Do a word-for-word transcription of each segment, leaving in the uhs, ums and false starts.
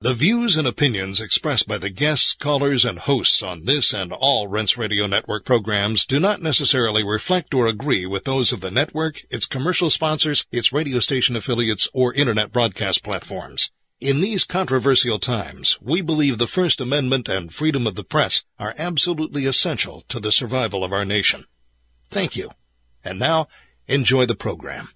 The views and opinions expressed by the guests, callers, and hosts on this and all Rense Radio Network programs do not necessarily reflect or agree with those of the network, its commercial sponsors, its radio station affiliates, or internet broadcast platforms. In these controversial times, we believe the First Amendment and freedom of the press are absolutely essential to the survival of our nation. Thank you. And now, enjoy the program.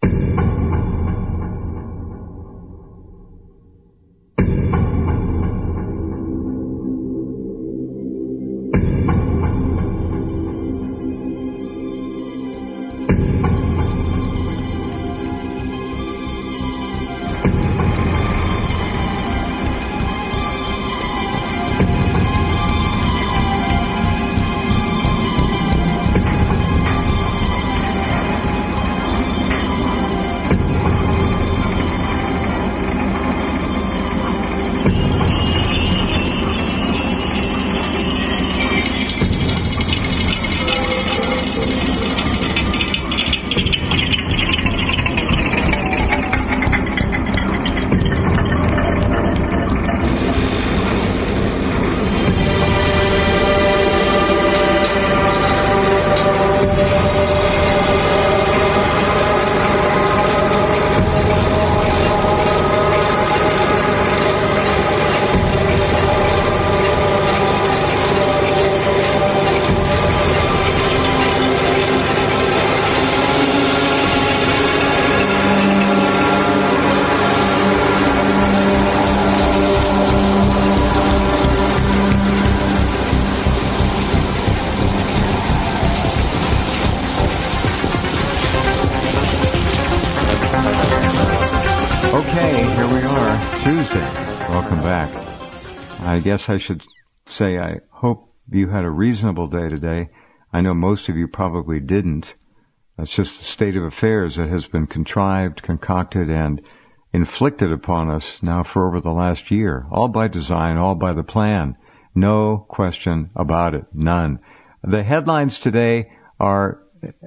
I guess I should say I hope you had a reasonable day today. I know most of you probably didn't. That's just the state of affairs that has been contrived, concocted, and inflicted upon us now for over the last year. All by design, all by the plan. No question about it. None. The headlines today are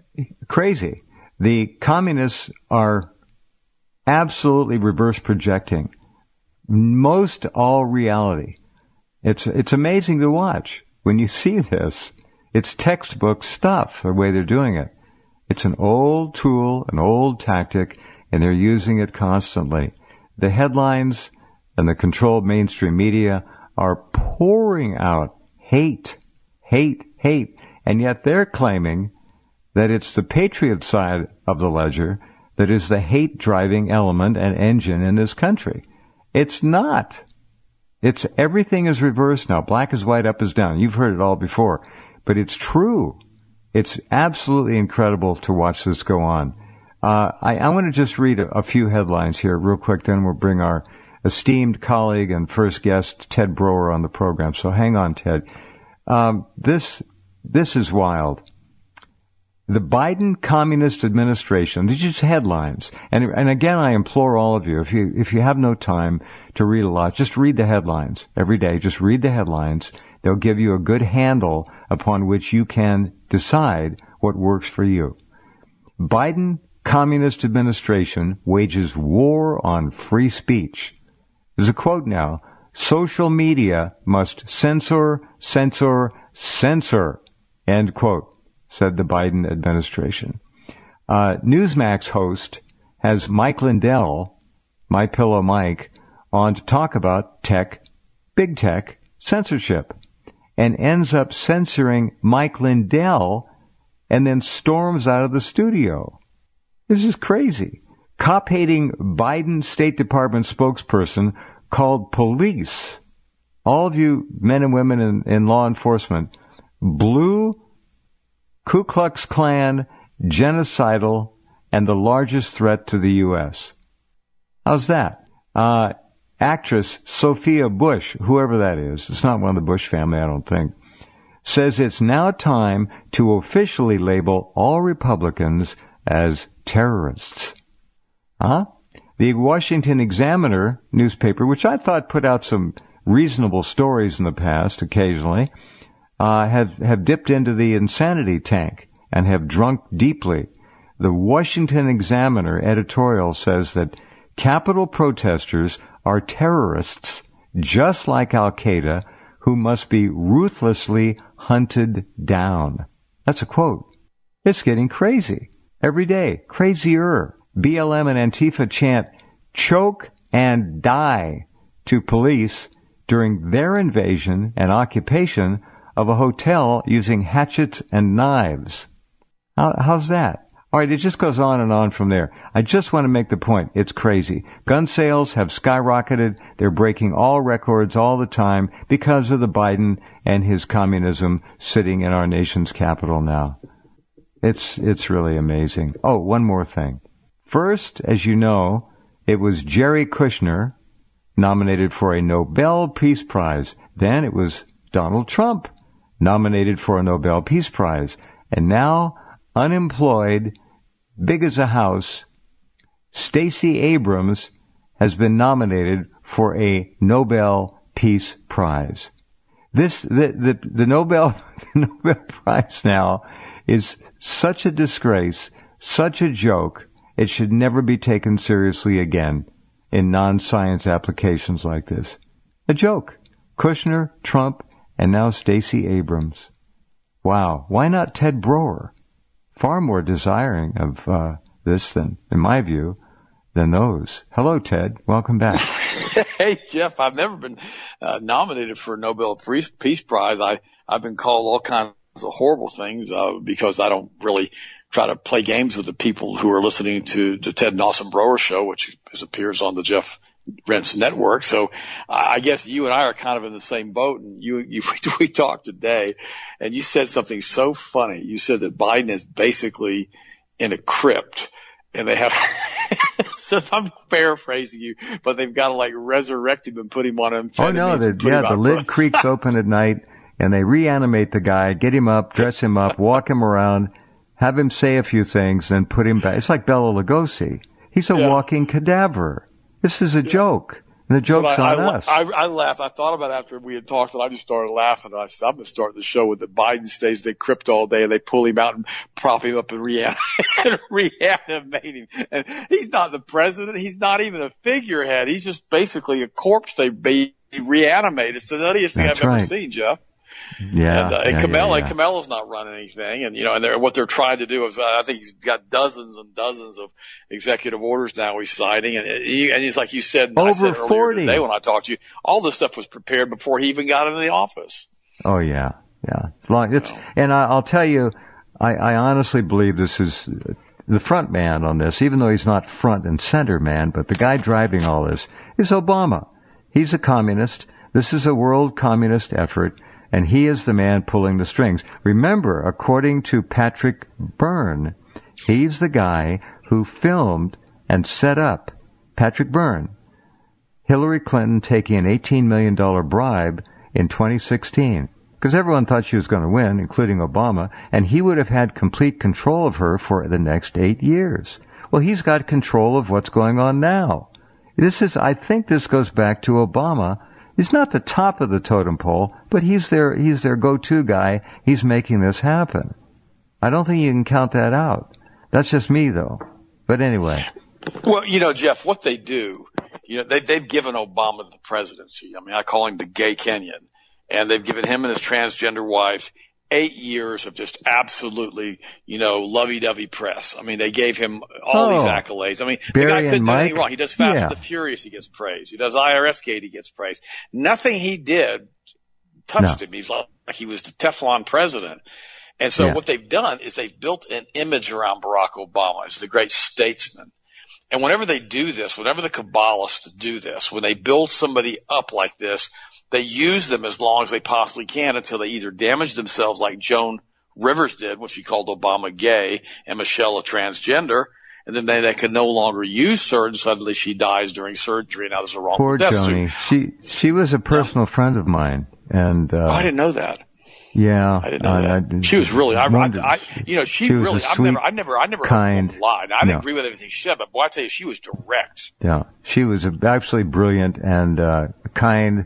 crazy. The communists are absolutely reverse projecting most all reality. It's it's amazing to watch. When you see this, it's textbook stuff, the way they're doing it. It's an old tool, an old tactic, and they're using it constantly. The headlines and the controlled mainstream media are pouring out hate, hate, hate, and yet they're claiming that it's the patriot side of the ledger that is the hate-driving element and engine in this country. It's not. It's everything is reversed now. Black is white, up is down. You've heard it all before. But it's true. It's absolutely incredible to watch this go on. Uh, I, I want to just read a, a few headlines here real quick, then we'll bring our esteemed colleague and first guest, Ted Broer, on the program. So hang on, Ted. Um, this, this is wild. The Biden Communist Administration, these are just headlines. And, and again, I implore all of you, if you, if you have no time to read a lot, just read the headlines every day. Just read the headlines. They'll give you a good handle upon which you can decide what works for you. Biden Communist Administration wages war on free speech. There's a quote now. Social media must censor, censor, censor. End quote. Said the Biden administration. Uh, Newsmax host has Mike Lindell, My Pillow Mike, on to talk about tech, big tech, censorship, and ends up censoring Mike Lindell and then storms out of the studio. This is crazy. Cop-hating Biden State Department spokesperson called police, all of you men and women in, in law enforcement, blue Ku Klux Klan, genocidal, and the largest threat to the U S. How's that? Uh, actress Sophia Bush, whoever that is, it's not one of the Bush family, I don't think, says it's now time to officially label all Republicans as terrorists. Huh? The Washington Examiner newspaper, which I thought put out some reasonable stories in the past occasionally, Uh, have, have dipped into the insanity tank and have drunk deeply. The Washington Examiner editorial says that Capitol protesters are terrorists just like Al-Qaeda, who must be ruthlessly hunted down. That's a quote. It's getting crazy. Every day, crazier. B L M and Antifa chant, choke and die to police during their invasion and occupation of a hotel using hatchets and knives. How, how's that? All right, it just goes on and on from there. I just want to make the point. It's crazy. Gun sales have skyrocketed. They're breaking all records all the time because of the Biden and his communism sitting in our nation's capital now. It's it's really amazing. Oh, one more thing. First, as you know, it was Jerry Kushner nominated for a Nobel Peace Prize. Then it was Donald Trump nominated for a Nobel Peace Prize. And now, unemployed, big as a house, Stacey Abrams has been nominated for a Nobel Peace Prize. This the the, the Nobel the Nobel Prize now is such a disgrace, such a joke. It should never be taken seriously again in non-science applications like this. A joke. Kushner, Trump, and now Stacey Abrams. Wow. Why not Ted Broer? Far more desiring of uh, this than, in my view, than those. Hello, Ted. Welcome back. Hey, Jeff. I've never been uh, nominated for a Nobel Peace Prize. I, I've been called all kinds of horrible things uh, because I don't really try to play games with the people who are listening to the Ted and Austin Broer show, which is, appears on the Jeff Rense Network. So I guess you and I are kind of in the same boat. And you, you we talked today, and you said something so funny. You said that Biden is basically in a crypt, and they have. So I'm paraphrasing you, but they've got to like resurrect him and put him on amphetamines. Oh no, the, yeah, the lid creaks open at night, and they reanimate the guy, get him up, dress him up, walk him around, have him say a few things, and put him back. It's like Bela Lugosi. He's a yeah. walking cadaver. This is a yeah. joke. And the joke's I, on I, us. I, I laughed. I thought about it after we had talked, and I just started laughing. I said, I'm going to start the show with that Biden stays in the crypt all day, and they pull him out and prop him up and reanimate, reanimate him. And he's not the president. He's not even a figurehead. He's just basically a corpse they be reanimated. It's the nuttiest thing That's I've right. ever seen, Jeff. Yeah, and, uh, and yeah, Kamala, yeah, yeah. Kamala's not running anything, and you know, and they're, what they're trying to do is, uh, I think he's got dozens and dozens of executive orders now he's signing, and he, and he's like you said, over I said earlier forty today when I talked to you, all this stuff was prepared before he even got into the office. Oh yeah, yeah. Long, it's, and I, I'll tell you, I, I honestly believe this is the front man on this, even though he's not front and center man, but the guy driving all this is Obama. He's a communist. This is a world communist effort. And he is the man pulling the strings. Remember, according to Patrick Byrne, he's the guy who filmed and set up, Patrick Byrne, Hillary Clinton taking an eighteen million dollars bribe in twenty sixteen. Because everyone thought she was going to win, including Obama, and he would have had complete control of her for the next eight years. Well, he's got control of what's going on now. This is, I think this goes back to Obama. He's not the top of the totem pole, but he's their he's their go-to guy. He's making this happen. I don't think you can count that out. That's just me, though. But anyway. Well, you know, Jeff, what they do, you know, they, they've given Obama the presidency. I mean, I call him the gay Kenyan. And they've given him and his transgender wife eight years of just absolutely, you know, lovey-dovey press. I mean, they gave him all oh, these accolades. I mean, Barry the guy couldn't do anything Mike? wrong. He does Fast yeah. and the Furious, he gets praise. He does I R S Gate, he gets praise. Nothing he did touched no. him. He's like, like he was the Teflon president. And so yeah. what they've done is they've built an image around Barack Obama as the great statesman. And whenever they do this, whenever the Kabbalists do this, when they build somebody up like this, they use them as long as they possibly can until they either damage themselves like Joan Rivers did when she called Obama gay and Michelle a transgender, and then they, they can no longer use her, and suddenly she dies during surgery. Now there's a wrongful Poor death Joni. suit. She she was a personal yeah. friend of mine, and uh, oh, I didn't know that. Yeah, I didn't know uh, that. I, she was really, I, I, I, you know, she, she really, I've sweet, never, I never, I never kind, heard a woman lie. I didn't no. agree with everything she said, but boy, I tell you, she was direct. Yeah, she was absolutely brilliant and uh, kind.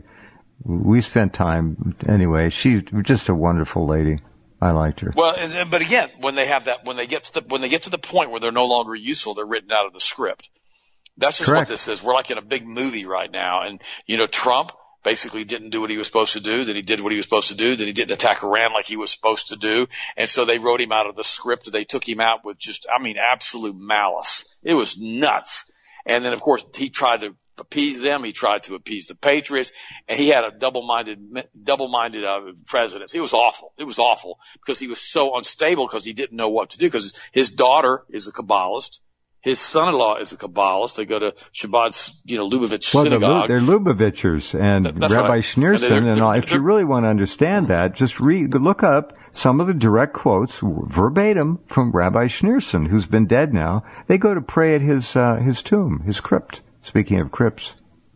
We spent time anyway. She's just a wonderful lady. I liked her. Well, and, but again, when they have that, when they get to the, when they get to the point where they're no longer useful, they're written out of the script. That's just Correct. what this is. We're like in a big movie right now, and you know, Trump basically didn't do what he was supposed to do. Then he did what he was supposed to do. Then he didn't attack Iran like he was supposed to do. And so they wrote him out of the script. They took him out with just, I mean, absolute malice. It was nuts. And then, of course, he tried to appease them. He tried to appease the patriots, and he had a double-minded, double-minded uh, presidency. It was awful. It was awful because he was so unstable because he didn't know what to do because his daughter is a Kabbalist. His son-in-law is a Kabbalist. They go to Shabbat's, you know, Lubavitch well, synagogue. They're, they're Lubavitchers, and That's Rabbi right. Schneerson, and, they're, they're, and if you really want to understand that, just read, look up some of the direct quotes verbatim from Rabbi Schneerson, who's been dead now. They go to pray at his uh, his tomb, his crypt. Speaking of crypts.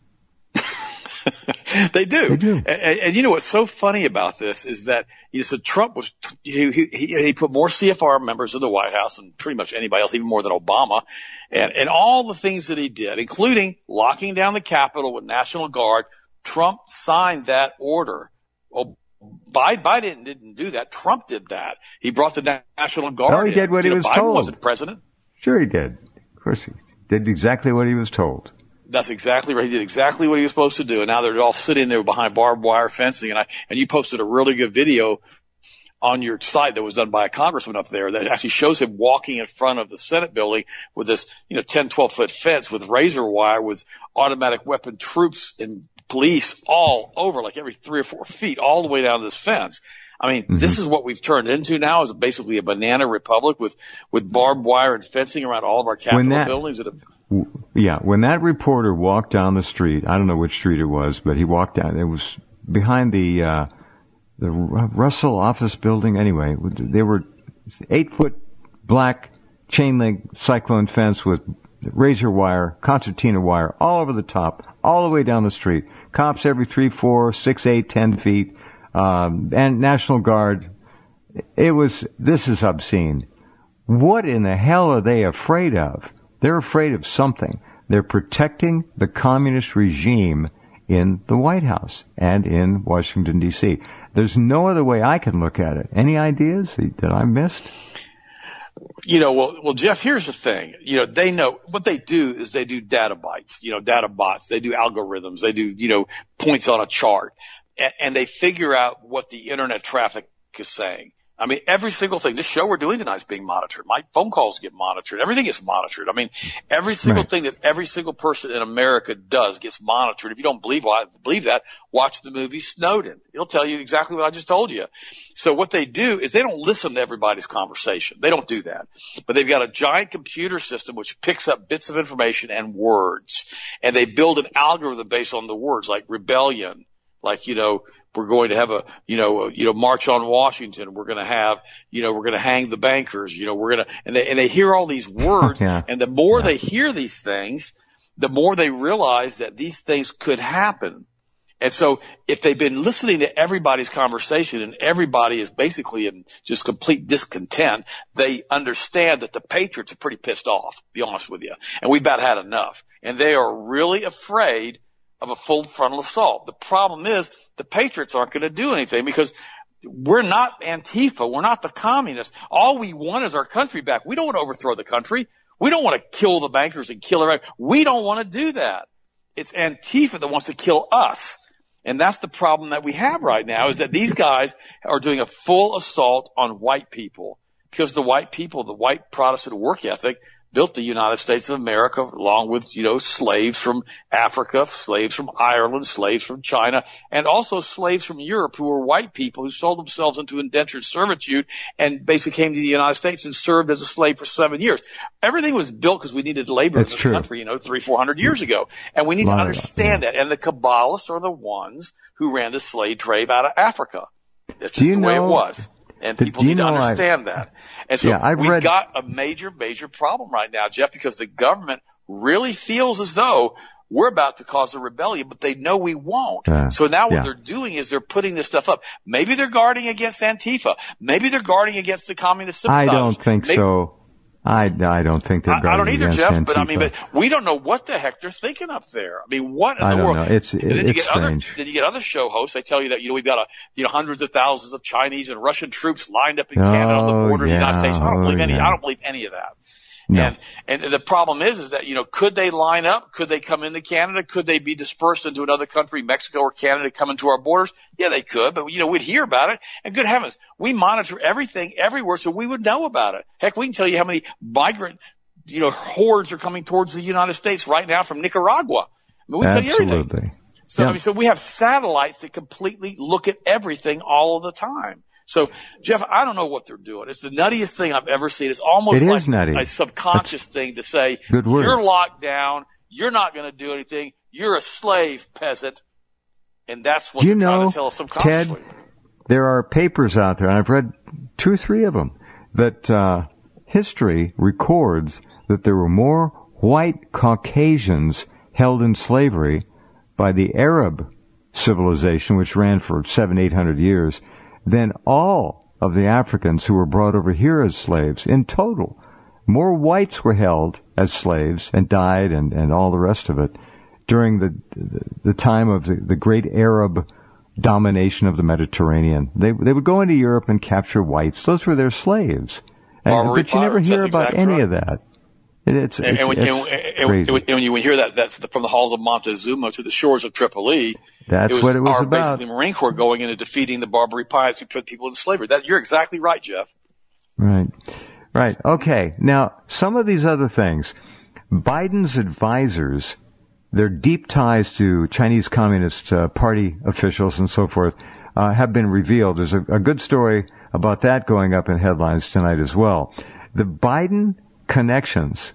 They do. They do. And, and you know what's so funny about this is that you know, so Trump was he, he he put more C F R members in the White House than pretty much anybody else, even more than Obama, and and all the things that he did, including locking down the Capitol with National Guard. Trump signed that order. Oh, Biden, Biden didn't do that. Trump did that. He brought the National Guard. No, he did what in. he you was know, Biden told. Wasn't president. Sure, he did. Of course, he did exactly what he was told. That's exactly right. He did exactly what he was supposed to do. And now they're all sitting there behind barbed wire fencing. And I, and you posted a really good video on your site that was done by a congressman up there that actually shows him walking in front of the Senate building with this, you know, ten, twelve foot fence with razor wire with automatic weapon troops and police all over, like every three or four feet, all the way down this fence. I mean, mm-hmm. This is what we've turned into now is basically a banana republic with, with barbed wire and fencing around all of our Capitol that- buildings that have Yeah, when that reporter walked down the street, I don't know which street it was, but he walked down. It was behind the uh, the Russell office building. Anyway, they were eight foot black chain link cyclone fence with razor wire, concertina wire all over the top, all the way down the street. Cops every three, four, six, eight, ten feet, um, and National Guard. It was. This is obscene. What in the hell are they afraid of? They're afraid of something. They're protecting the communist regime in the White House and in Washington, D C. There's no other way I can look at it. Any ideas that I missed? You know, well, well, Jeff, here's the thing. You know, they know what they do is they do data bites, you know, data bots. They do algorithms. They do, you know, points on a chart, and, and they figure out what the internet traffic is saying. I mean, every single thing. This show we're doing tonight is being monitored. My phone calls get monitored. Everything gets monitored. I mean, every single right. thing that every single person in America does gets monitored. If you don't believe well, believe that, watch the movie Snowden. It'll tell you exactly what I just told you. So what they do is they don't listen to everybody's conversation. They don't do that. But they've got a giant computer system which picks up bits of information and words. And they build an algorithm based on the words like rebellion, like, you know, we're going to have a, you know, a, you know, march on Washington. We're going to have, you know, we're going to hang the bankers. You know, we're going to, and they, and they hear all these words. yeah. And the more yeah. they hear these things, the more they realize that these things could happen. And so if they've been listening to everybody's conversation and everybody is basically in just complete discontent, they understand that the patriots are pretty pissed off, to be honest with you. And we've about had enough. And they are really afraid of a full frontal assault. The problem is the patriots aren't going to do anything because we're not Antifa. We're not the communists. All we want is our country back. We don't want to overthrow the country. We don't want to kill the bankers and kill everybody. We don't want to do that. It's Antifa that wants to kill us. And that's the problem that we have right now is that these guys are doing a full assault on white people because the white people, the white Protestant work ethic, built the United States of America along with, you know, slaves from Africa, slaves from Ireland, slaves from China, and also slaves from Europe who were white people who sold themselves into indentured servitude and basically came to the United States and served as a slave for seven years. Everything was built because we needed labor That's in this true. country, you know, three, four hundred years ago. And we need to understand that. And the Kabbalists are the ones who ran the slave trade out of Africa. That's just the way it was. And people need to understand I, that. And so yeah, we've read, got a major, major problem right now, Jeff, because the government really feels as though we're about to cause a rebellion, but they know we won't. Uh, so now what yeah. they're doing is they're putting this stuff up. Maybe they're guarding against Antifa. Maybe they're guarding against the communist sympathizers. I don't think Maybe, so. I, I don't think they're guarding I, I don't either, against Jeff, Antifa. but I mean, but we don't know what the heck they're thinking up there. I mean, what in I the don't world? Know. It's, it, and then it's you get strange. other, then you get other show hosts. They tell you that, you know, we've got a, you know, hundreds of thousands of Chinese and Russian troops lined up in oh, Canada on the border yeah, of the United States. I don't believe oh, any, yeah. I don't believe any of that. No. And, and the problem is, is that, you know, could they line up? Could they come into Canada? Could they be dispersed into another country, Mexico or Canada, come into our borders? Yeah, they could, but, you know, we'd hear about it. And good heavens, we monitor everything everywhere, so we would know about it. Heck, we can tell you how many migrant, you know, hordes are coming towards the United States right now from Nicaragua. I mean, we tell you everything. Absolutely. So, yeah. I mean, so we have satellites that completely look at everything all of the time. So, Jeff, I don't know what they're doing. It's the nuttiest thing I've ever seen. It's almost it like nutty. a subconscious That's thing to say, you're locked down, you're not going to do anything, you're a slave, peasant. And that's what you they're know, trying to tell us subconsciously. Ted, there are papers out there, and I've read two or three of them, that uh, history records that there were more white Caucasians held in slavery by the Arab civilization, which ran for seven, eight hundred years, than all of the Africans who were brought over here as slaves in total. More whites were held as slaves and died and, and all the rest of it during the the time of the, the great Arab domination of the Mediterranean. They they would go into Europe and capture whites. Those were their slaves. And, but you never hear about exactly any right. of that. It, it's, and, it's, and, when, it's and, and, and when you hear that, that's the, from the halls of Montezuma to the shores of Tripoli. That's it was what it was our, about. Basically, Marine Corps going in and defeating the Barbary pirates who put people in slavery. That you're exactly right, Jeff. Right, right. Okay. Now, some of these other things, Biden's advisors, their deep ties to Chinese Communist uh, Party officials and so forth, uh, have been revealed. There's a, a good story about that going up in headlines tonight as well. The Biden connections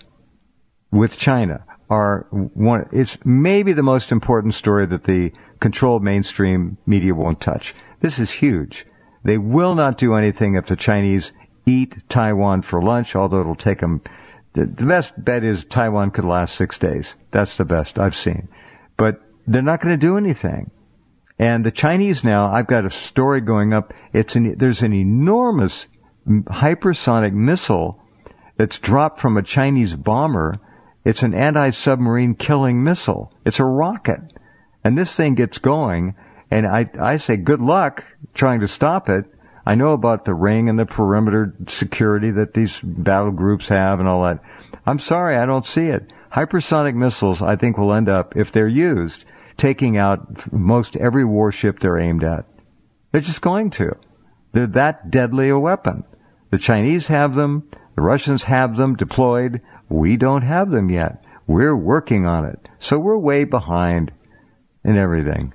with China are one, it's maybe the most important story that the controlled mainstream media won't touch. This is huge. They will not do anything if the Chinese eat Taiwan for lunch, although it'll take them, the, the best bet is Taiwan could last six days. That's the best I've seen. But they're not going to do anything. And the Chinese now, I've got a story going up, it's an, there's an enormous hypersonic missile that's dropped from a Chinese bomber. It's an anti-submarine killing missile. It's a rocket. And this thing gets going, and I, I say good luck trying to stop it. I know about the ring and the perimeter security that these battle groups have and all that. I'm sorry, I don't see it. Hypersonic missiles, I think, will end up, if they're used, taking out most every warship they're aimed at. They're just going to. They're that deadly a weapon. The Chinese have them. The Russians have them deployed. We don't have them yet. We're working on it. So we're way behind in everything.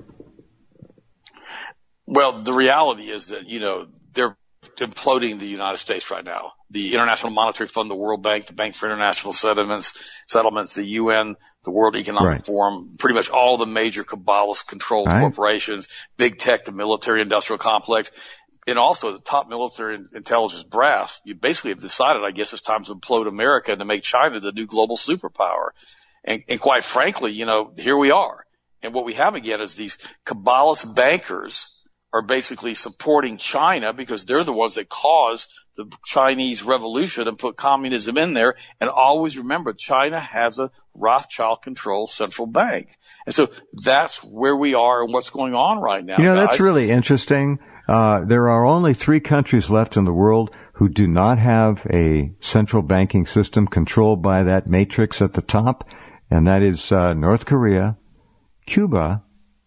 Well, the reality is that, you know, they're imploding the United States right now. The International Monetary Fund, the World Bank, the Bank for International Settlements, settlements, the U N, the World Economic right. Forum, pretty much all the major cabalist-controlled right. corporations, big tech, the military-industrial complex, and also the top military intelligence brass. You basically have decided, I guess, it's time to implode America and to make China the new global superpower. And, and quite frankly, you know, here we are. And what we have again is these cabalist bankers are basically supporting China because they're the ones that caused the Chinese revolution and put communism in there. And always remember, China has a Rothschild-controlled central bank. And so that's where we are and what's going on right now. You know, guys. That's really interesting. Uh, there are only three countries left in the world who do not have a central banking system controlled by that matrix at the top, and that is uh, North Korea, Cuba,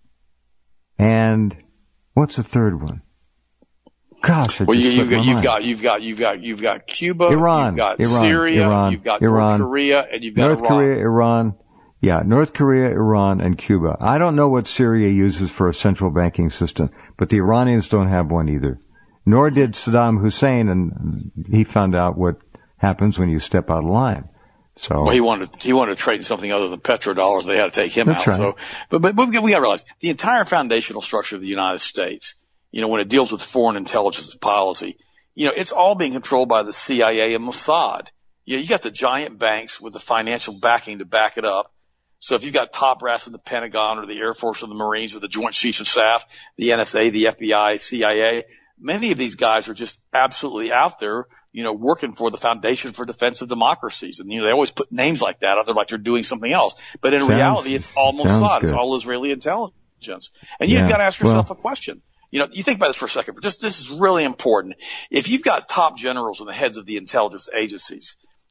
and what's the third one? Gosh, well, you, you've, got, you've got you've got you've got you've got Cuba, Iran, you've got Iran, Syria, Iran, you've got Iran, North Korea, and you've got North Iran. Korea, Iran. Yeah, North Korea, Iran, and Cuba. I don't know what Syria uses for a central banking system, but the Iranians don't have one either. Nor did Saddam Hussein, and he found out what happens when you step out of line. So, well, he wanted he wanted to trade in something other than petrodollars. They had to take him That's out. Right. So, but but, but we got to realize the entire foundational structure of the United States. You know, when it deals with foreign intelligence policy, you know, it's all being controlled by the C I A and Mossad. You know, you got the giant banks with the financial backing to back it up. So if you've got top brass in the Pentagon or the Air Force or the Marines or the Joint Chiefs of Staff, the N S A, the F B I, C I A, many of these guys are just absolutely out there, you know, working for the Foundation for Defense of Democracies. And, you know, they always put names like that out there like they're doing something else. But in sounds, reality, it's all Mossad. It's good. all Israeli intelligence. And you've yeah. got to ask yourself well, a question. You know, you think about this for a second. Just, this is really important. If you've got top generals and the heads of the intelligence agencies,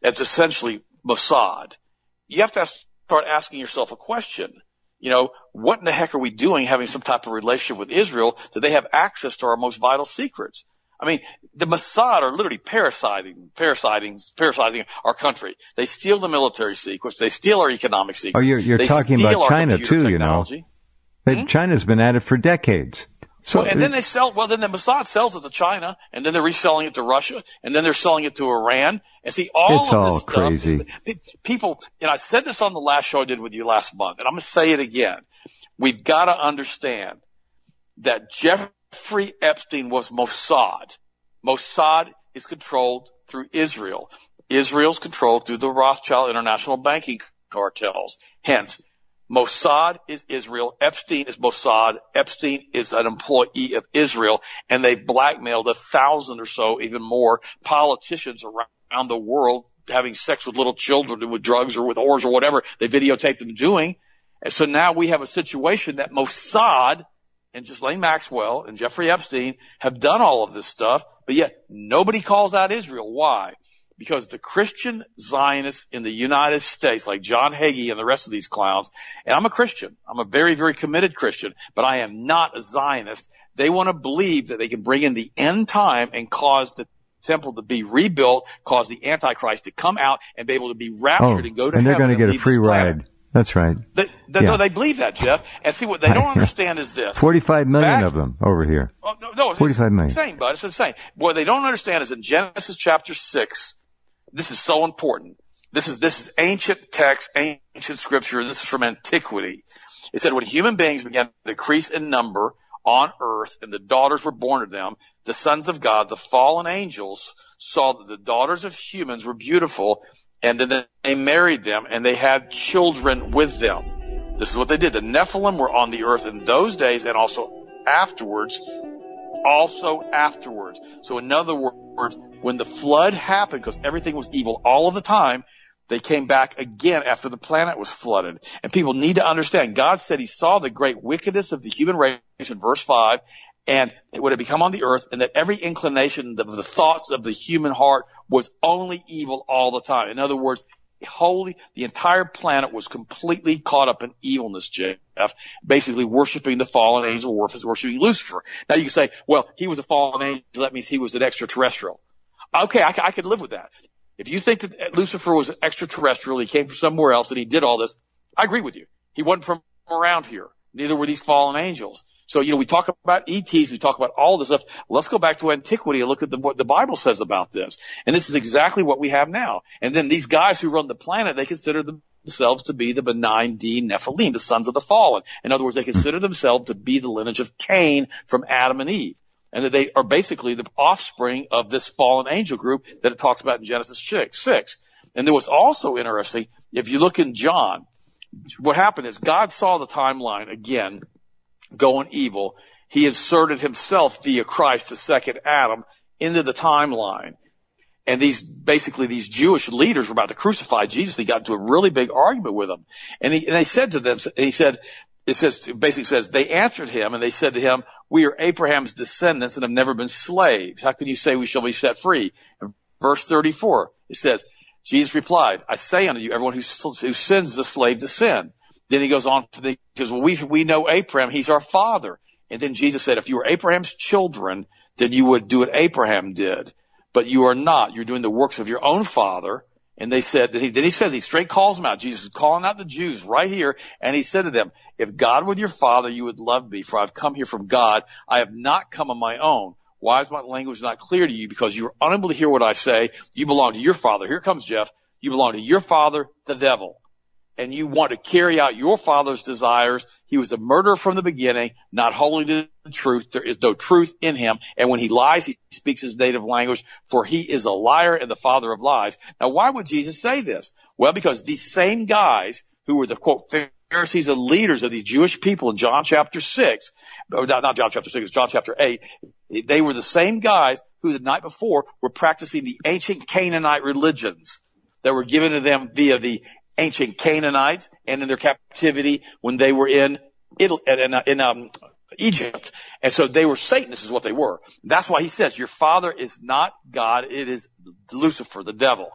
as essentially Mossad, you have to ask, start asking yourself a question. You know, what in the heck are we doing having some type of relationship with Israel that they have access to our most vital secrets? I mean, the Mossad are literally parasiting, parasiting, parasiting our country. They steal the military secrets. They steal our economic secrets. Oh, you're, you're they talking about China too, you know. Hmm? China's been at it for decades. So, well, and then they sell, well, then the Mossad sells it to China, and then they're reselling it to Russia, and then they're selling it to Iran. And see, all it's of all this stuff crazy. Is, people, and I said this on the last show I did with you last month, and I'm going to say it again. We've got to understand that Jeffrey Epstein was Mossad. Mossad is controlled through Israel. Israel's controlled through the Rothschild international banking cartels. Hence, Mossad is Israel. Epstein is Mossad. Epstein is an employee of Israel, and they blackmailed a thousand or so, even more, politicians around the world having sex with little children with drugs or with whores or whatever they videotaped them doing. And so now we have a situation that Mossad and Ghislaine Maxwell and Jeffrey Epstein have done all of this stuff, but yet nobody calls out Israel. Why? Because the Christian Zionists in the United States, like John Hagee and the rest of these clowns, and I'm a Christian. I'm a very, very committed Christian, but I am not a Zionist. They want to believe that they can bring in the end time and cause the temple to be rebuilt, cause the Antichrist to come out and be able to be raptured oh, and go to and they're heaven. And they're going to get a free ride. That's right. They, they, yeah. No, they believe that, Jeff. And see, what they don't understand is this. forty-five million Back, of them over here. Oh, no, no, it's forty-five million. insane, bud. It's insane. What they don't understand is in Genesis chapter six, this is so important. This is, this is ancient text, ancient scripture. This is from antiquity. It said when human beings began to decrease in number on earth and the daughters were born to them, the sons of God, the fallen angels, saw that the daughters of humans were beautiful, and then they married them and they had children with them. This is what they did. The Nephilim were on the earth in those days and also afterwards. Also afterwards. So in other words, when the flood happened, because everything was evil all of the time, they came back again after the planet was flooded. And people need to understand, God said he saw the great wickedness of the human race in verse five, and it would have become on the earth, and that every inclination of the thoughts of the human heart was only evil all the time. In other words, holy, the entire planet was completely caught up in evilness, Jeff, basically worshiping the fallen angel, worshiping Lucifer. Now you can say, well, he was a fallen angel, that means he was an extraterrestrial. Okay, I, I could live with that. If you think that Lucifer was an extraterrestrial, he came from somewhere else and he did all this, I agree with you. He wasn't from around here. Neither were these fallen angels. So, you know, we talk about E Ts, we talk about all this stuff. Let's go back to antiquity and look at the, what the Bible says about this. And this is exactly what we have now. And then these guys who run the planet, they consider themselves to be the benign D Nephilim, the sons of the fallen. In other words, they consider themselves to be the lineage of Cain from Adam and Eve. And that they are basically the offspring of this fallen angel group that it talks about in Genesis six. And then what's also interesting, if you look in John, what happened is God saw the timeline again going evil. He inserted himself via Christ, the second Adam, into the timeline. And these, basically these Jewish leaders were about to crucify Jesus. He got into a really big argument with them. And he, and they said to them, and he said, it says, it basically says, they answered him and they said to him, we are Abraham's descendants and have never been slaves. How can you say we shall be set free? In verse thirty-four, it says, Jesus replied, I say unto you, everyone who, who sins is a slave to sin. Then he goes on to the, because well, we, we know Abraham, he's our father. And then Jesus said, if you were Abraham's children, then you would do what Abraham did. But you are not. You're doing the works of your own father. And they said, then he says, he straight calls them out. Jesus is calling out the Jews right here. And he said to them, if God were your father, you would love me, for I've come here from God. I have not come on my own. Why is my language not clear to you? Because you are unable to hear what I say. You belong to your father. Here comes Jeff. You belong to your father, the devil. And you want to carry out your father's desires. He was a murderer from the beginning, not holding to the truth. There is no truth in him. And when he lies, he speaks his native language, for he is a liar and the father of lies. Now, why would Jesus say this? Well, because these same guys who were the, quote, Pharisees and leaders of these Jewish people in John chapter six, or not, not John chapter six, John chapter eight, they were the same guys who the night before were practicing the ancient Canaanite religions that were given to them via the ancient Canaanites and in their captivity when they were in Italy, in, in um, Egypt. And so they were Satanists is what they were. That's why he says your father is not God. It is Lucifer, the devil.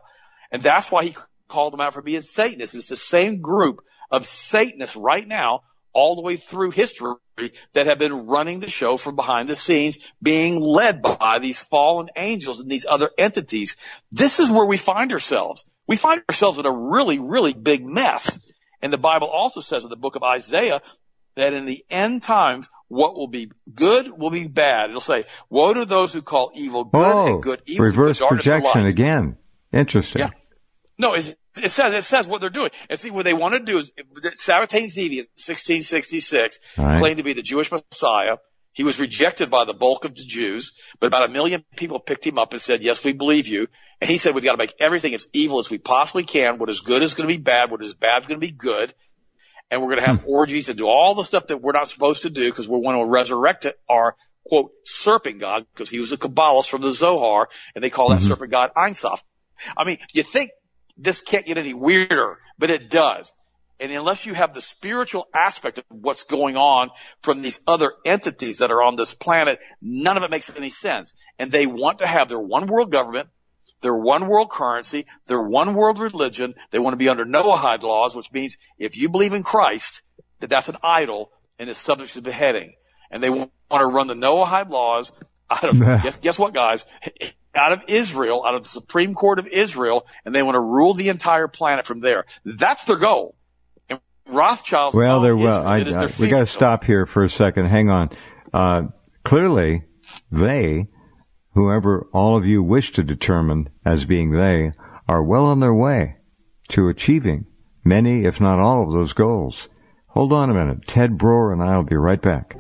And that's why he called them out for being Satanists. It's the same group of Satanists right now, all the way through history, that have been running the show from behind the scenes, being led by these fallen angels and these other entities. This is where we find ourselves. We find ourselves in a really, really big mess. And the Bible also says in the book of Isaiah that in the end times, what will be good will be bad. It'll say, woe to those who call evil good oh, and good evil. Reverse good, projection again. Interesting. Yeah. No, it's, it says it says what they're doing. And see, what they want to do is Sabbatai Zevi in sixteen sixty-six right. claimed to be the Jewish Messiah. He was rejected by the bulk of the Jews, but about a million people picked him up and said, yes, we believe you. And he said, we've got to make everything as evil as we possibly can. What is good is going to be bad. What is bad is going to be good. And we're going to have hmm. orgies and do all the stuff that we're not supposed to do because we want to resurrect it, our, quote, serpent god, because he was a Kabbalist from the Zohar, and they call that mm-hmm. serpent god Ein Sof. I mean, you think this can't get any weirder, but it does. And unless you have the spiritual aspect of what's going on from these other entities that are on this planet, none of it makes any sense. And they want to have their one world government, their one world currency, their one world religion. They want to be under Noahide laws, which means if you believe in Christ, that that's an idol and is subject to beheading. And they want to run the Noahide laws out of, guess, guess what, guys? Out of Israel, out of the Supreme Court of Israel, and they want to rule the entire planet from there. That's their goal. And Rothschild's well, they're well. I, I, we got to stop here for a second. Hang on. Uh, clearly, they, whoever all of you wish to determine as being they, are well on their way to achieving many, if not all, of those goals. Hold on a minute. Ted Broer and I will be right back.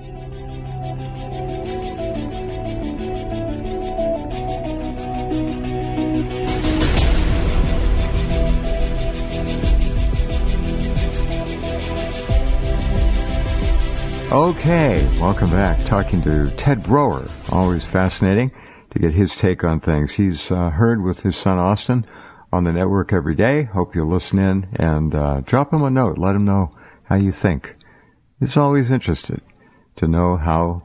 Okay, welcome back. Talking to Ted Broer. Always fascinating to get his take on things. He's uh, heard with his son Austin on the network every day. Hope you'll listen in and uh, drop him a note. Let him know how you think. He's always interested to know how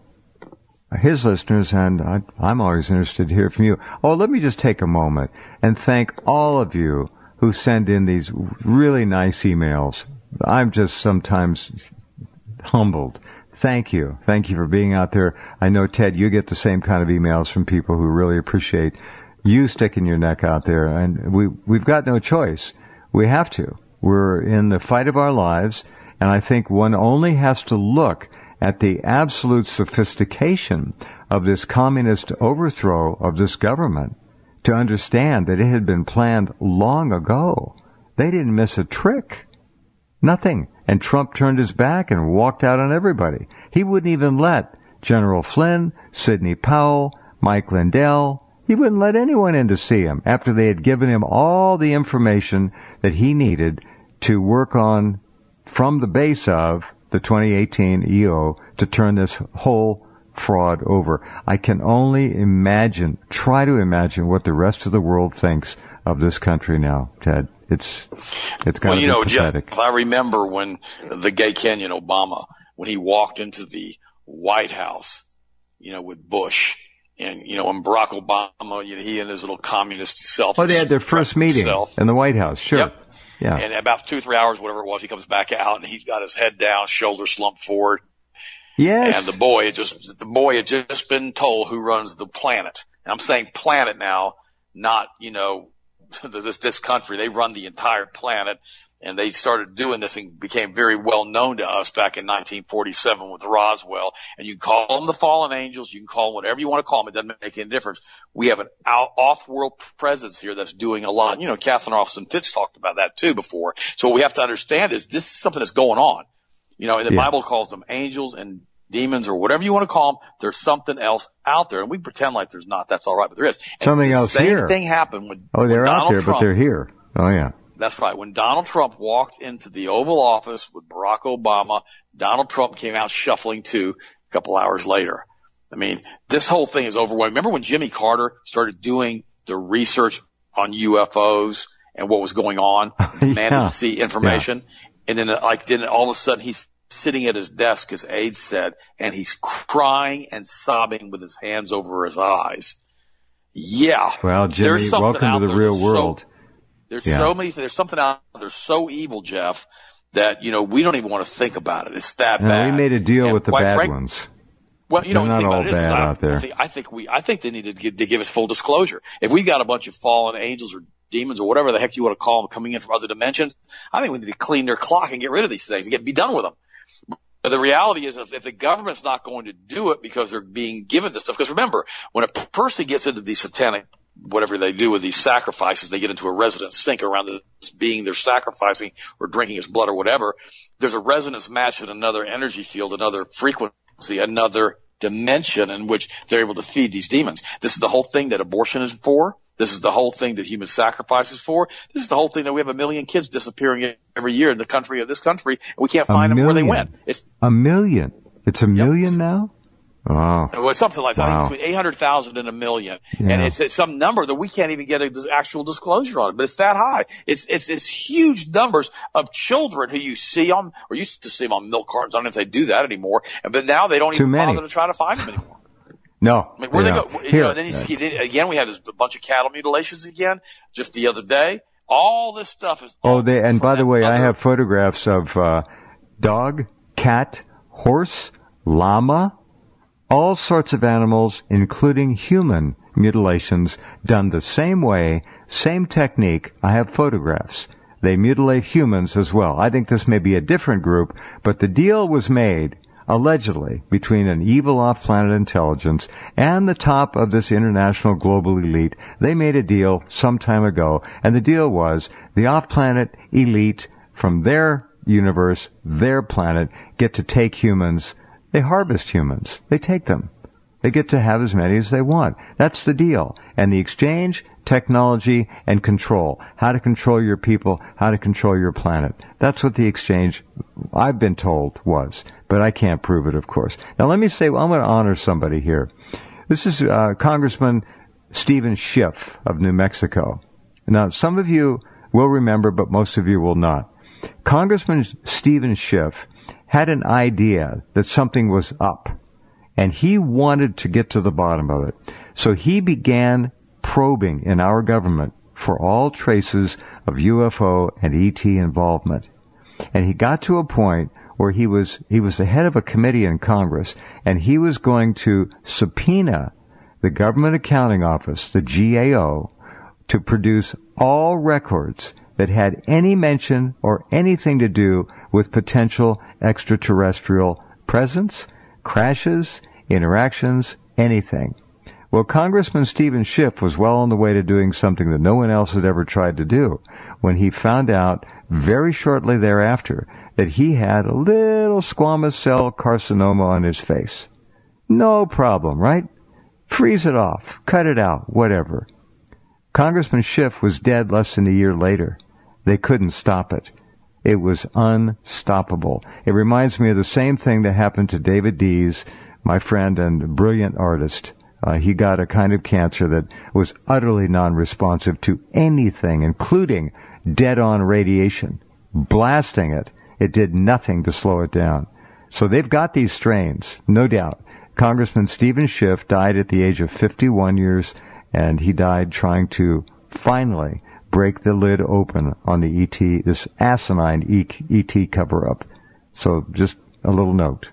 his listeners, and I, I'm always interested to hear from you. Oh, let me just take a moment and thank all of you who send in these really nice emails. I'm just sometimes humbled. Thank you. Thank you for being out there. I know, Ted, you get the same kind of emails from people who really appreciate you sticking your neck out there. And we, we've got no choice. We have to. We're in the fight of our lives, and I think one only has to look at the absolute sophistication of this communist overthrow of this government to understand that it had been planned long ago. They didn't miss a trick. Nothing. And Trump turned his back and walked out on everybody. He wouldn't even let General Flynn, Sidney Powell, Mike Lindell, he wouldn't let anyone in to see him after they had given him all the information that he needed to work on from the base of the twenty eighteen E O to turn this whole fraud over. I can only imagine, try to imagine what the rest of the world thinks of this country now, Ted. It's it's got to well, you be know, pathetic. Jeff, I remember when the gay Kenyan Obama, when he walked into the White House, you know, with Bush, and you know, when Barack Obama, you know, he and his little communist self. Oh, they had their first meeting himself. in the White House. Sure. Yep. Yeah. And about two, three hours, whatever it was, he comes back out and he's got his head down, shoulders slumped forward. Yes. And the boy had just the boy had just been told who runs the planet. And I'm saying planet now, not, you know, this this country. They run the entire planet, and they started doing this and became very well known to us back in nineteen forty-seven with Roswell. And you can call them the fallen angels, you can call them whatever you want to call them. It doesn't make any difference. We have an out, off-world presence here that's doing a lot. You know, Catherine Austin Fitts talked about that too before. So what we have to understand is this is something that's going on. You know, and the yeah. Bible calls them angels and demons or whatever you want to call them. There's something else out there, and we pretend like there's not. That's all right, but there is. And something the else same here. Thing happened when oh, they're when out Donald there, Trump, but they're here. Oh yeah, that's right. When Donald Trump walked into the Oval Office with Barack Obama, Donald Trump came out shuffling too. A couple hours later, I mean, this whole thing is overwhelming. Remember when Jimmy Carter started doing the research on U F Os and what was going on, demanded yeah. to see information, yeah. and then like then all of a sudden he's sitting at his desk, his aides said, and he's crying and sobbing with his hands over his eyes. Yeah. Well, Jimmy, welcome to the real world. So, There's Yeah. so many, there's something out there so evil, Jeff, that, you know, we don't even want to think about it. It's that No, bad. we made a deal And with the quite bad frank- ones. Well, you know, They're the not thing all about it is, bad is I, out there. I think, I think we, I think they need to give, to give us full disclosure. If we've got a bunch of fallen angels or demons or whatever the heck you want to call them coming in from other dimensions, I think we need to clean their clock and get rid of these things and get be done with them. But the reality is, if, if the government's not going to do it because they're being given this stuff, because remember, when a person gets into these satanic, whatever they do with these sacrifices, they get into a resonance sync around this being they're sacrificing or drinking his blood or whatever. There's a resonance match in another energy field, another frequency, another dimension in which they're able to feed these demons. This is the whole thing that abortion is for. This is the whole thing that human sacrifice is for. This is the whole thing that we have a million kids disappearing every year in the country of this country, and we can't find them where they went. It's a million. It's a million Yep. now? Oh. It was something like that, Wow. between eight hundred thousand and a million. Yeah. And it's, it's some number that we can't even get an actual disclosure on it, but it's that high. It's, it's, it's huge numbers of children who you see on, or used to see them on milk cartons. I don't know if they do that anymore, but now they don't Too even many. bother to try to find them anymore. No. I mean, where yeah. they go? You Here. know, and then you see, again, we had this bunch of cattle mutilations again, just the other day. All this stuff is. Oh, they, and by the way, I other- have photographs of uh, dog, cat, horse, llama, all sorts of animals, including human mutilations, done the same way, same technique. I have photographs. They mutilate humans as well. I think this may be a different group, but the deal was made, allegedly, between an evil off-planet intelligence and the top of this international global elite. They made a deal some time ago, and the deal was the off-planet elite from their universe, their planet, get to take humans. They harvest humans. They take them. They get to have as many as they want. That's the deal. And the exchange, technology, and control. How to control your people, how to control your planet. That's what the exchange, I've been told, was. But I can't prove it, of course. Now let me say, well, I'm going to honor somebody here. This is uh, Congressman Stephen Schiff of New Mexico. Now, some of you will remember, but most of you will not. Congressman Stephen Schiff had an idea that something was up, and he wanted to get to the bottom of it. So he began probing in our government for all traces of U F O and E T involvement. And he got to a point where he was he was the head of a committee in Congress, and he was going to subpoena the Government Accounting Office, the G A O, to produce all records that had any mention or anything to do with potential extraterrestrial presence, crashes, interactions, anything. Well, Congressman Stephen Schiff was well on the way to doing something that no one else had ever tried to do when he found out very shortly thereafter that he had a little squamous cell carcinoma on his face. No problem, right? Freeze it off, cut it out, whatever. Congressman Schiff was dead less than a year later. They couldn't stop it. It was unstoppable. It reminds me of the same thing that happened to David Dees, my friend and brilliant artist. Uh, he got a kind of cancer that was utterly non-responsive to anything, including dead-on radiation. Blasting it, it did nothing to slow it down. So they've got these strains, no doubt. Congressman Stephen Schiff died at the age of fifty-one years, and he died trying to finally break the lid open on the E T, this asinine E T cover-up. So just a little note.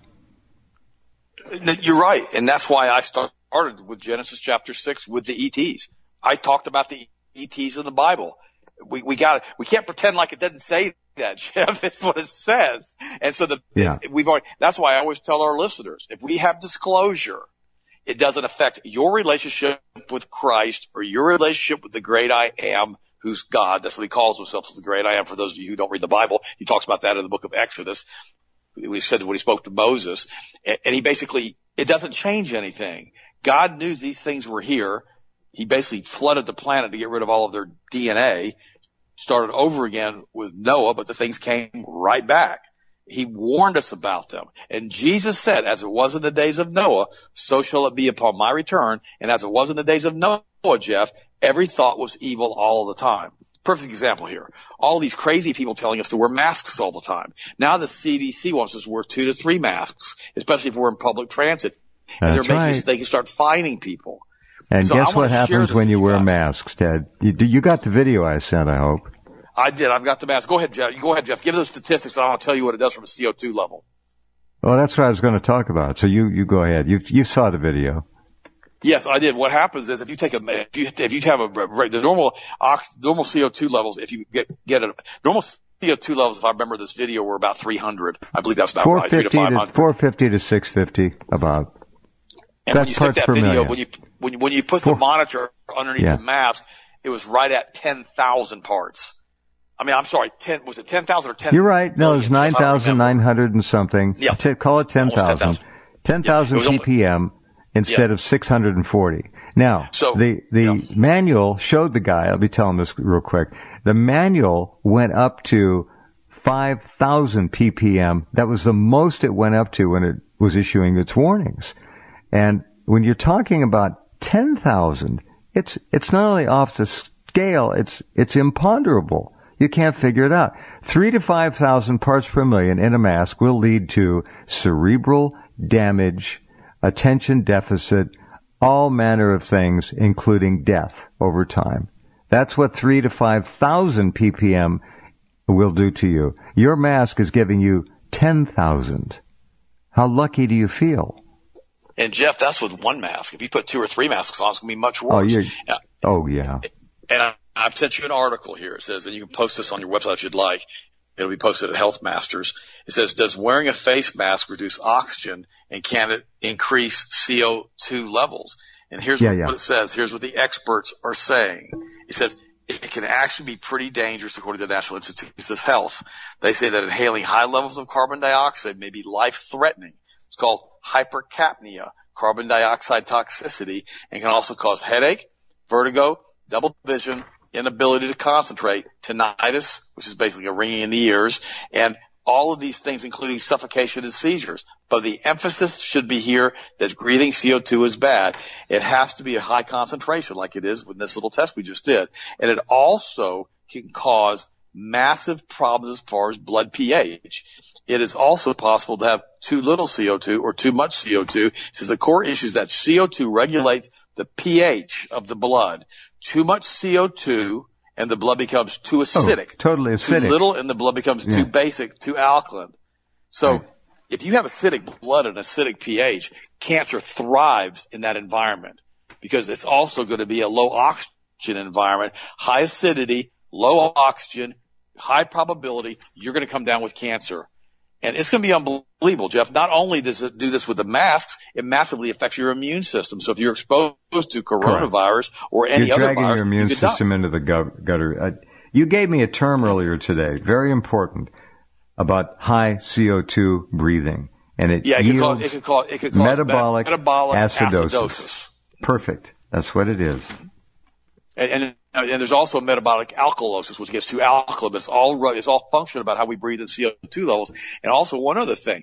You're right, and that's why I started with Genesis chapter six with the E Ts. I talked about the E Ts in the Bible. We we got we can't pretend like it doesn't say that, Jeff. It's what it says. And so the yeah. we've already, that's why I always tell our listeners, if we have disclosure, it doesn't affect your relationship with Christ or your relationship with the great I am, who's God. That's what he calls himself, as the great I am. For those of you who don't read the Bible, he talks about that in the book of Exodus. We said when he spoke to Moses, and he basically, it doesn't change anything. God knew these things were here. He basically flooded the planet to get rid of all of their D N A, started over again with Noah, but the things came right back. He warned us about them. And Jesus said, as it was in the days of Noah, so shall it be upon my return. And as it was in the days of Noah, Jeff, every thought was evil all the time. Perfect example here. All these crazy people telling us to wear masks all the time. Now the C D C wants us to wear two to three masks, especially if we're in public transit. And That's they're making right. us, they can start fining people. And so guess what happens when you, you wear guys. masks, Ted? You, you got the video I sent, I hope. I did. I've got the mask. Go ahead, Jeff. Go ahead, Jeff. Give those statistics, and I'll tell you what it does from a C O two level. Well, that's what I was going to talk about. So you, you go ahead. You you saw the video. Yes, I did. What happens is if you take a if you if you have a the normal ox normal C O two levels, if you get get a normal C O two levels, if I remember this video, were about three hundred. I believe that's about right. Three to five hundred. four fifty to six fifty, about. And that's when you took that video, million. when you when you, when you put Four, the monitor underneath yeah. the mask, it was right at ten thousand parts. I mean, I'm sorry, ten was it ten thousand or ten? You're right. No, it was nine thousand nine hundred and something. Yeah. T- call it ten thousand. ten thousand yeah. ppm instead yeah. of six hundred forty. Now, so, the the yeah. manual showed the guy. I'll be telling this real quick. The manual went up to five thousand ppm. That was the most it went up to when it was issuing its warnings. And when you're talking about ten thousand, it's it's not only off the scale, it's it's imponderable. You can't figure it out. Three to five thousand parts per million in a mask will lead to cerebral damage, attention deficit, all manner of things, including death over time. That's what three to five thousand ppm will do to you. Your mask is giving you ten thousand. How lucky do you feel? And Jeff, that's with one mask. If you put two or three masks on, it's going to be much worse. Oh, you're, oh yeah. And I, I've sent you an article here. It says, and you can post this on your website if you'd like. It'll be posted at Health Masters. It says, does wearing a face mask reduce oxygen and can it increase C O two levels? And here's yeah, what, yeah. what it says. Here's what the experts are saying. It says it can actually be pretty dangerous according to the National Institutes of Health. They say that inhaling high levels of carbon dioxide may be life-threatening. It's called hypercapnia, carbon dioxide toxicity, and can also cause headache, vertigo, double vision, inability to concentrate, tinnitus, which is basically a ringing in the ears, and all of these things, including suffocation and seizures. But the emphasis should be here that breathing C O two is bad. It has to be a high concentration like it is with this little test we just did. And it also can cause massive problems as far as blood pH. It is also possible to have too little C O two or too much C O two. It says the core issue is that C O two regulates the pH of the blood. Too much C O two and the blood becomes too acidic. Oh, totally acidic. Too little and the blood becomes yeah. too basic, too alkaline. So right. if you have acidic blood and acidic pH, cancer thrives in that environment because it's also going to be a low oxygen environment, high acidity, low oxygen, high probability you're going to come down with cancer. And it's going to be unbelievable, Jeff. Not only does it do this with the masks, it massively affects your immune system. So if you're exposed to coronavirus Correct. or any you're other dragging virus, your immune you system die. into the gutter. Uh, you gave me a term earlier today, very important, about high C O two breathing, and it yeah, it yields could call, it could call, it could cause metabolic, metabolic acidosis. acidosis. Perfect. That's what it is. And, and, and there's also metabolic alkalosis, which gets too alkaline. But it's all it's all function about how we breathe in C O two levels. And also one other thing,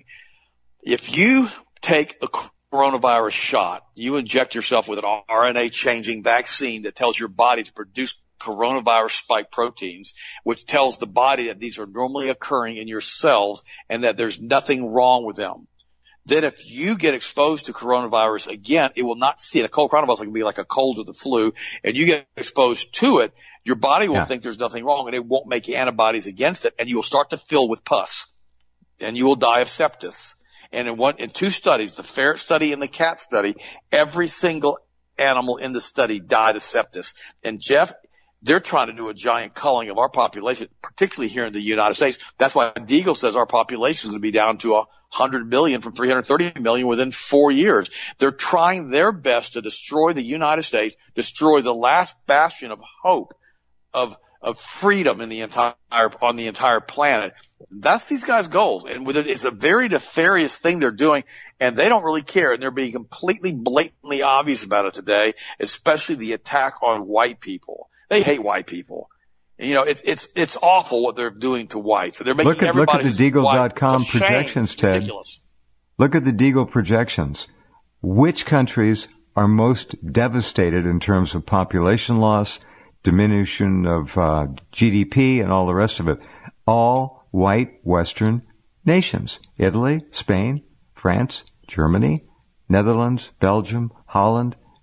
if you take a coronavirus shot, you inject yourself with an R N A changing vaccine that tells your body to produce coronavirus spike proteins, which tells the body that these are normally occurring in your cells and that there's nothing wrong with them. Then if you get exposed to coronavirus again, it will not see it. A cold coronavirus can be like a cold or the flu, and you get exposed to it, your body will yeah. think there's nothing wrong, and it won't make antibodies against it, and you will start to fill with pus, and you will die of sepsis. And in one, in two studies, the ferret study and the cat study, every single animal in the study died of sepsis. And Jeff, they're trying to do a giant culling of our population, particularly here in the United States. That's why Deagle says our population is going to be down to a hundred million from three hundred thirty million within four years. They're trying their best to destroy the United States, destroy the last bastion of hope, of of freedom in the entire on the entire planet. That's these guys' goals, and with it, it's a very nefarious thing they're doing, and they don't really care, and they're being completely blatantly obvious about it today, especially the attack on white people. They hate white people. You know, it's it's it's awful what they're doing to whites. So they're making look at, everybody look at the Deagle dot com white, projections, Ted. Ridiculous. Look at the Deagle projections. Which countries are most devastated in terms of population loss, diminution of uh, G D P, and all the rest of it? All white Western nations. Italy, Spain, France, Germany, Netherlands, Belgium, Holland,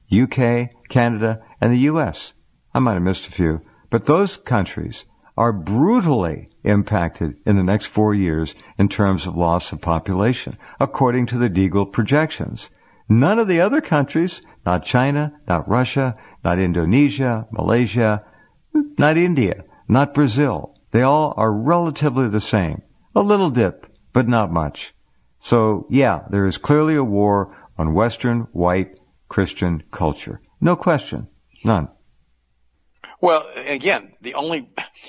U K, Canada, and the U S. I might have missed a few, but those countries are brutally impacted in the next four years in terms of loss of population, according to the Deagle projections. None of the other countries, not China, not Russia, not Indonesia, Malaysia, not India, not Brazil, they all are relatively the same. A little dip, but not much. So, yeah, there is clearly a war on Western, white, Christian culture. No question. None. Well, again, the only,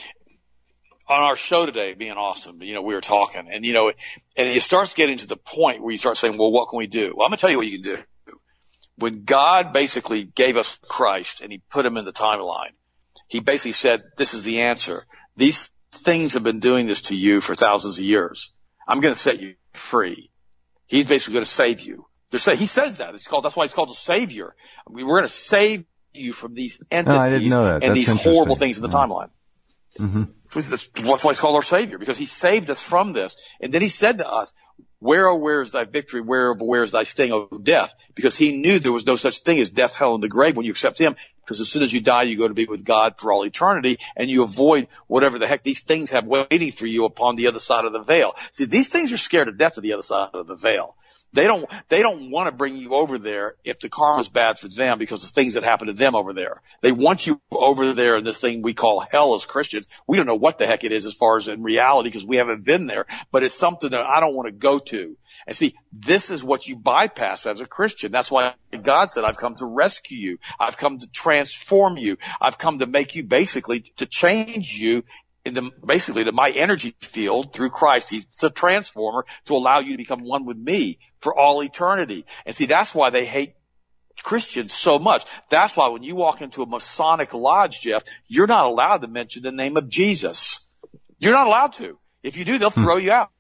on our show today, being awesome, you know, we were talking, and, you know, and it starts getting to the point where you start saying, well, what can we do? Well, I'm going to tell you what you can do. When God basically gave us Christ and he put him in the timeline, he basically said, this is the answer. These things have been doing this to you for thousands of years. I'm going to set you free. He's basically going to save you. Say, he says that. It's called, that's why he's called a savior. I mean, we're going to save you from these entities no, and these horrible things in the yeah. timeline. Mm-hmm. That's why he's called our savior, because he saved us from this. And then he said to us, where, oh, where is thy victory? Where, oh, where is thy sting, O death? Because he knew there was no such thing as death, hell, and the grave when you accept him. Because as soon as you die, you go to be with God for all eternity, and you avoid whatever the heck these things have waiting for you upon the other side of the veil. See, these things are scared to death to the other side of the veil. They don't, they don't want to bring you over there if the karma's bad for them because of things that happen to them over there. They want you over there in this thing we call hell as Christians. We don't know what the heck it is as far as in reality because we haven't been there, but it's something that I don't want to go to. And see, this is what you bypass as a Christian. That's why God said, I've come to rescue you. I've come to transform you. I've come to make you basically to change you into basically to my energy field through Christ. He's the transformer to allow you to become one with me for all eternity. And see, that's why they hate Christians so much. That's why when you walk into a Masonic lodge, Jeff, you're not allowed to mention the name of Jesus. You're not allowed to. If you do, they'll throw you out.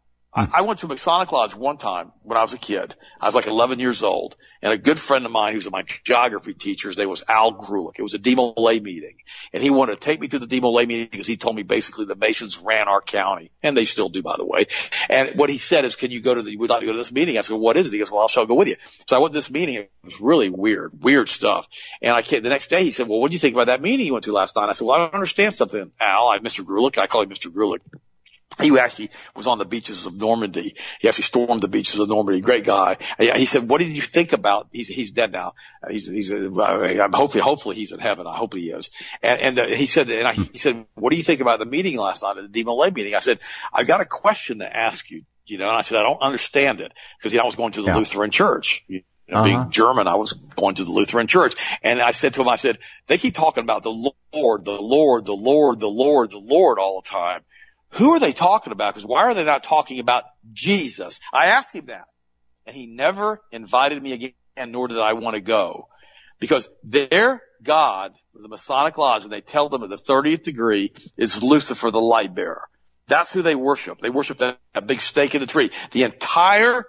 I went to a Masonic lodge one time when I was a kid. I was like eleven years old, and a good friend of mine who's my geography teacher, his name was Al Grulich. It was a Demolay meeting, and he wanted to take me to the Demolay meeting because he told me basically the Masons ran our county, and they still do, by the way. And what he said is, can you go to the, we'd like to go to this meeting. I said, well, what is it? He goes, well, I shall go with you. So I went to this meeting. It was really weird, weird stuff. And I came, the next day he said, well, what do you think about that meeting you went to last night? I said, well, I don't understand something, Al. I, Mister Grulich, I call him Mister Grulich. He actually was on the beaches of Normandy. He actually stormed the beaches of Normandy. Great guy. He said, what did you think about, he's, he's dead now. He's, he's, uh, hopefully, hopefully he's in heaven. I hope he is. And, and uh, he said, and I, he said, what do you think about the meeting last night at the Demolay meeting? I said, I've got a question to ask you, you know, and I said, I don't understand it because, you know, I was going to the yeah. Lutheran church. You know, uh-huh. Being German, I was going to the Lutheran church. And I said to him, I said, they keep talking about the Lord, the Lord, the Lord, the Lord, the Lord all the time. Who are they talking about? Because why are they not talking about Jesus? I asked him that, and he never invited me again, nor did I want to go. Because their God, the Masonic Lodge, and they tell them at the thirtieth degree, is Lucifer, the light bearer. That's who they worship. They worship that, that big stake in the tree. The entire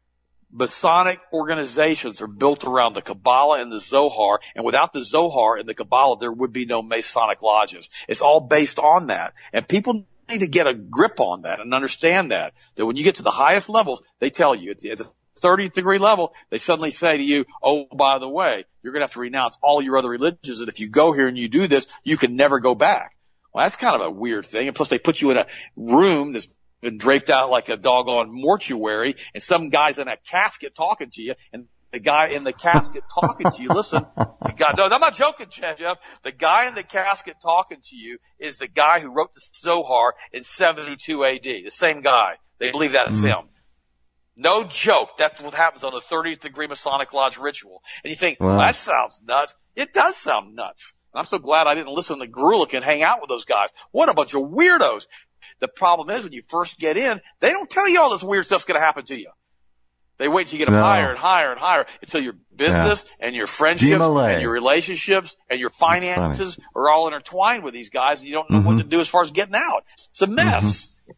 Masonic organizations are built around the Kabbalah and the Zohar, and without the Zohar and the Kabbalah, there would be no Masonic lodges. It's all based on that. And people need to get a grip on that and understand that, that when you get to the highest levels, they tell you at the, at the thirtieth degree level, they suddenly say to you, oh, by the way, you're going to have to renounce all your other religions. And if you go here and you do this, you can never go back. Well, that's kind of a weird thing. And plus they put you in a room that's been draped out like a doggone mortuary, and some guy's in a casket talking to you, and the guy in the casket talking to you, listen, the guy, no, I'm not joking, Jeff. The guy in the casket talking to you is the guy who wrote the Zohar in seventy-two A D. The same guy. They believe that it's mm-hmm. him. No joke. That's what happens on a thirtieth degree Masonic Lodge ritual. And you think, wow. well, that sounds nuts. It does sound nuts. And I'm so glad I didn't listen to Grulich and hang out with those guys. What a bunch of weirdos. The problem is when you first get in, they don't tell you all this weird stuff's going to happen to you. They wait till you get them no. higher and higher and higher until your business yeah. and your friendships Demolay. and your relationships and your finances are all intertwined with these guys, and you don't know mm-hmm. what to do as far as getting out. It's a mess. Mm-hmm.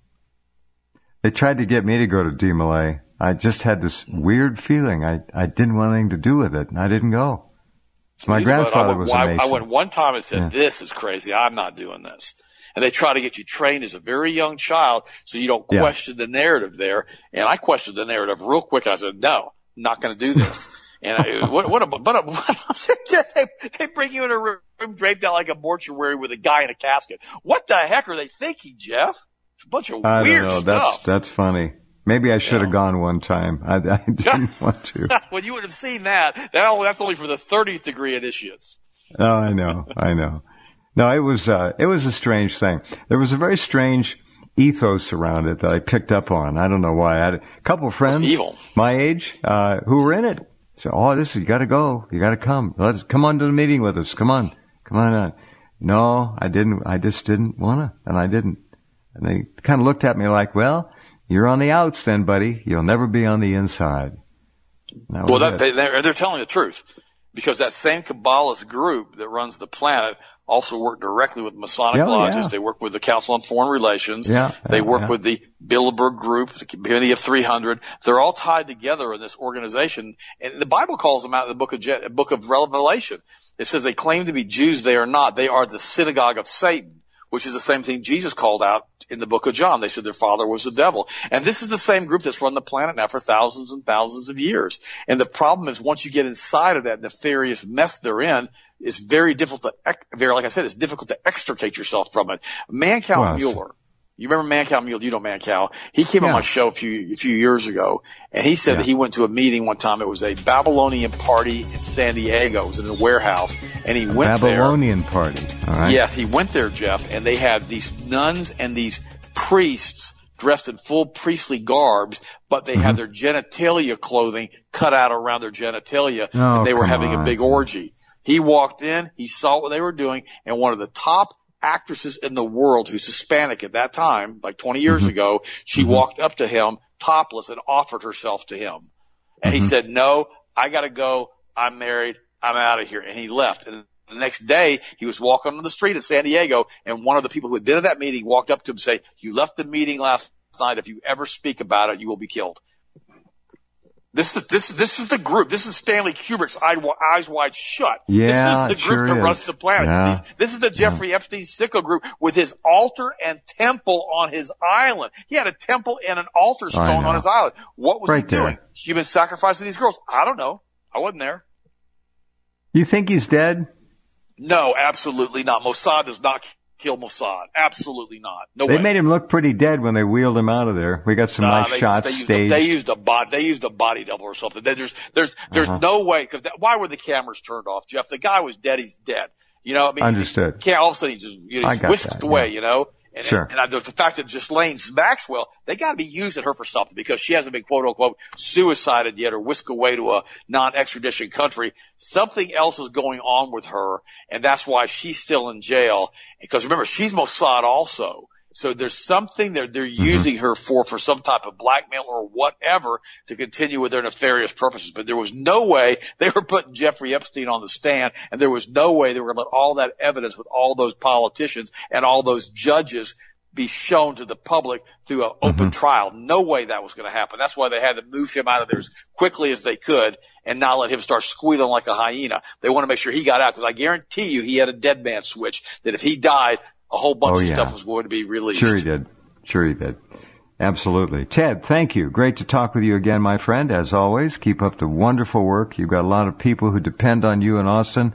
They tried to get me to go to Demolay. I just had this weird feeling. I, I didn't want anything to do with it, and I didn't go. My grandfather went, was I, a Mason. I went one time and said, yeah. this is crazy. I'm not doing this. And they try to get you trained as a very young child so you don't question yeah. the narrative there. And I questioned the narrative real quick. I said, no, I'm not going to do this. And I, what, what a, but a, what, they, they bring you in a room draped out like a mortuary with a guy in a casket. What the heck are they thinking, Jeff? It's a bunch of I weird don't know. stuff. That's, that's funny. Maybe I should have yeah. gone one time. I, I didn't want to. Well, you would have seen that. that only, that's only for the thirtieth degree initiates. Oh, I know. I know. No, it was, uh, it was a strange thing. There was a very strange ethos around it that I picked up on. I don't know why. I had a couple of friends evil. my age, uh, who were in it. So, oh, this is, you gotta go. You gotta come. Let's come on to the meeting with us. Come on. Come on on. No, I didn't. I just didn't wanna. And I didn't. And they kind of looked at me like, well, you're on the outs then, buddy. You'll never be on the inside. That well, that, they, they're, they're telling the truth, because that same Kabbalist group that runs the planet also work directly with Masonic yeah, lodges. Yeah. They work with the Council on Foreign Relations. Yeah, they yeah, work yeah. with the Bilderberg Group, the Community of three hundred. They're all tied together in this organization. And the Bible calls them out in the book of, Je- book of Revelation. It says they claim to be Jews. They are not. They are the synagogue of Satan, which is the same thing Jesus called out in the book of John. They said their father was the devil. And this is the same group that's run the planet now for thousands and thousands of years. And the problem is, once you get inside of that nefarious mess they're in, it's very difficult to, very, like I said, it's difficult to extricate yourself from it. Mancow well, Mueller. You remember Mancow Mueller? You know Mancow. He came yeah. on my show a few, a few years ago, and he said yeah. that he went to a meeting one time. It was a Babylonian party in San Diego. It was in a warehouse, and he a went Babylonian there. party. All right. Yes, he went there, Jeff, and they had these nuns and these priests dressed in full priestly garbs, but they mm-hmm. had their genitalia clothing cut out around their genitalia, oh, and they were come having on. a big orgy. He walked in, he saw what they were doing, and one of the top actresses in the world, who's Hispanic at that time, like twenty years mm-hmm. ago, she mm-hmm. walked up to him topless and offered herself to him. And mm-hmm. he said, no, I gotta go. I'm married. I'm out of here. And he left. And the next day, he was walking on the street in San Diego, and one of the people who had been at that meeting walked up to him and said, you left the meeting last night. If you ever speak about it, you will be killed. This is, this, this is the group. This is Stanley Kubrick's Eyes Wide Shut. Yeah, this is the group sure that is. runs the planet. Yeah. These, this is the Jeffrey yeah. Epstein sicko group with his altar and temple on his island. He had a temple and an altar stone on his island. What was right he doing? There. Human sacrifice to these girls? I don't know. I wasn't there. You think he's dead? No, absolutely not. Mossad does not kill Mossad. Absolutely not. No they way. made him look pretty dead when they wheeled him out of there. We got some nah, nice they, shots they used staged. A, they used a body. They used a body double or something. There's, there's, there's uh-huh. no way. Because why were the cameras turned off, Jeff? The guy was dead. He's dead. You know, I mean, understood. You can't all of a sudden he just, you know, he's whisked that, away. Yeah. You know, and sure. and, and I, the fact that Ghislaine Maxwell, they got to be using her for something, because she hasn't been quote unquote suicided yet or whisked away to a non-extradition country. Something else is going on with her, and that's why she's still in jail. Because remember, she's Mossad also. So there's something that they're mm-hmm. using her for, for some type of blackmail or whatever to continue with their nefarious purposes. But there was no way they were putting Jeffrey Epstein on the stand, and there was no way they were going to let all that evidence with all those politicians and all those judges be shown to the public through an open mm-hmm. trial. No way that was going to happen. That's why they had to move him out of there as quickly as they could and not let him start squealing like a hyena. They want to make sure he got out, because I guarantee you he had a dead man switch, that if he died, a whole bunch oh, of yeah. stuff was going to be released. Sure he did. Sure he did. Absolutely. Ted, thank you. Great to talk with you again, my friend. As always, keep up the wonderful work. You've got a lot of people who depend on you in Austin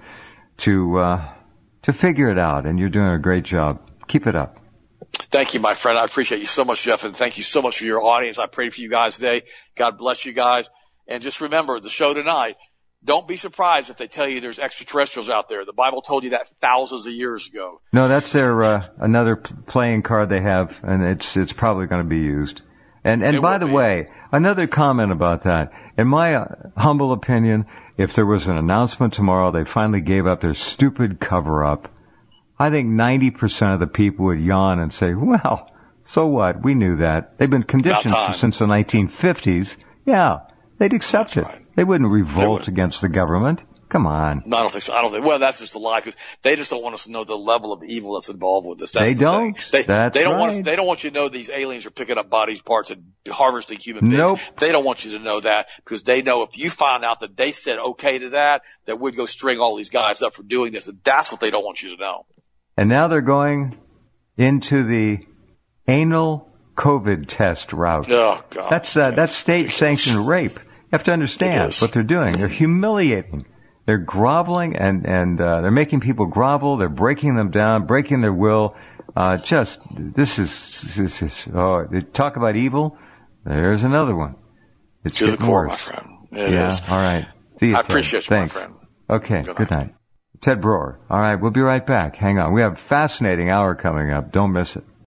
to uh, to figure it out, and you're doing a great job. Keep it up. Thank you, my friend. I appreciate you so much, Jeff, and thank you so much for your audience. I pray for you guys today. God bless you guys. And just remember, the show tonight, don't be surprised if they tell you there's extraterrestrials out there. The Bible told you that thousands of years ago. No, that's their uh, another playing card they have, and it's it's probably going to be used. And and it by the be. way, another comment about that. In my uh, humble opinion, if there was an announcement tomorrow, they finally gave up their stupid cover-up, I think ninety percent of the people would yawn and say, well, so what? We knew that. They've been conditioned since the nineteen fifties. Yeah, they'd accept That's it. right. They wouldn't revolt they against the government. Come on. No, I don't think so. I don't think. Well, that's just a lie, because they just don't want us to know the level of evil that's involved with this. That's they the don't. Thing. They, that's they don't right. want us. They don't want you to know these aliens are picking up bodies parts and harvesting human beings. Nope. They don't want you to know that, because they know if you find out that they said okay to that, that we'd go string all these guys up for doing this, and that's what they don't want you to know. And now they're going into the anal COVID test route. Oh God. That's uh, that's state sanctioned rape. have to understand what they're doing. They're humiliating. They're groveling and, and, uh, they're making people grovel. They're breaking them down, breaking their will. Uh, just, this is, this is, oh, they talk about evil. There's another one. It's to the core, worse. my friend. It yeah, is. All right. See you, I Ted. appreciate you, Thanks. my friend. Okay, good, good night. night. Ted Broer. All right, we'll be right back. Hang on. We have a fascinating hour coming up. Don't miss it.